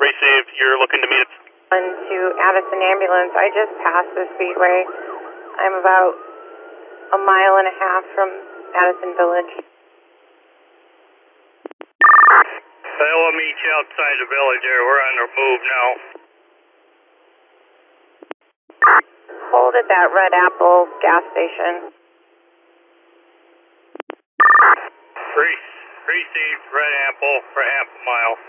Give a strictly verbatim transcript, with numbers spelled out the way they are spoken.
Received. You're looking to meet. To Addison Ambulance. I just passed the speedway. I'm about a mile and a half from Addison Village. I'll meet you outside the village there. We're on the move now. Hold at that Red Apple gas station. Re- received Red Apple for half a mile.